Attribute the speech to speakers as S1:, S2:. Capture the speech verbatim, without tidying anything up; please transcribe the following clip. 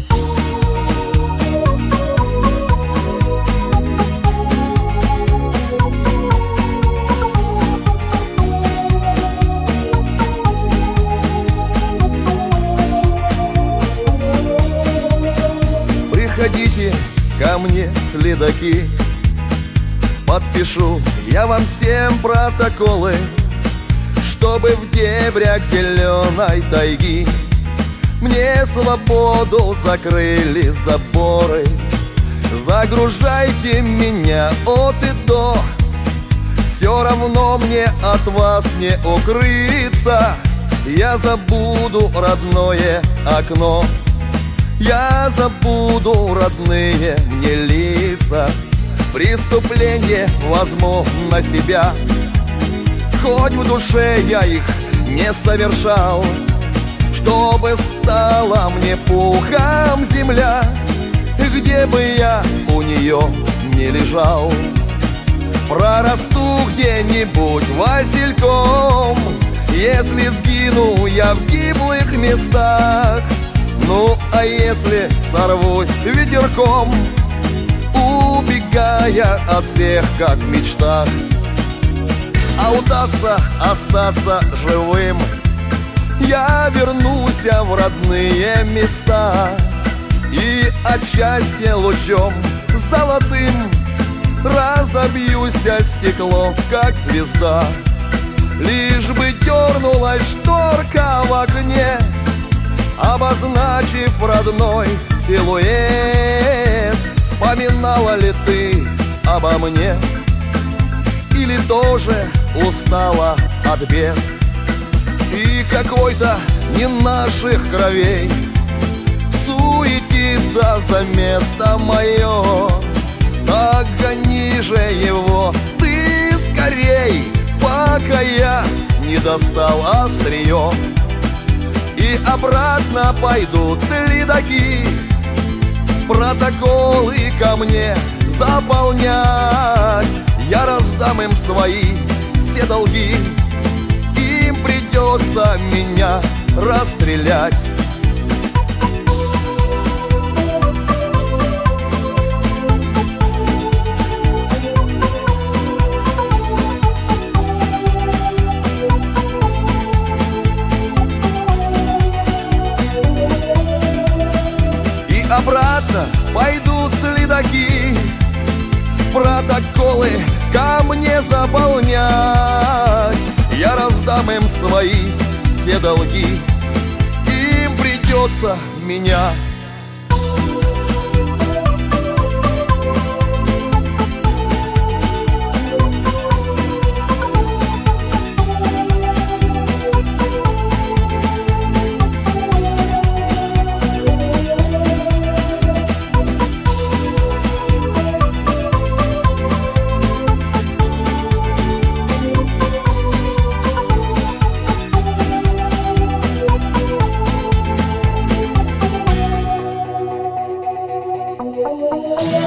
S1: Приходите ко мне, следаки, подпишу я вам всем протоколы, чтобы в дебрях зеленой тайги мне свободу закрыли заборы. Загружайте меня от и до, все равно мне от вас не укрыться. Я забуду родное окно, я забуду родные мне лица. Преступление возьму на себя, хоть в душе я их не совершал, чтобы стала мне пухом земля, где бы я у нее не лежал. Прорасту где-нибудь васильком, если сгину я в гиблых местах. Ну, а если сорвусь ветерком, убегая от всех, как в мечтах, а удастся остаться живым, я вернусь в родные места и от счастья лучом золотым разобьюсь о стекло, как звезда. Лишь бы дернулась шторка в окне, обозначив родной силуэт. Вспоминала ли ты обо мне, или тоже устала от бед? И какой-то не наших кровей суетится за место мое. Так гони же его ты скорей, пока я не достал острие. И обратно пойдут следаки, протоколы ко мне заполнять. Я раздам им свои все долги, им придется меня расстрелять. Обратно пойдут следаки, протоколы ко мне заполнять. Я раздам им свои все долги, им придется меня.
S2: Yeah.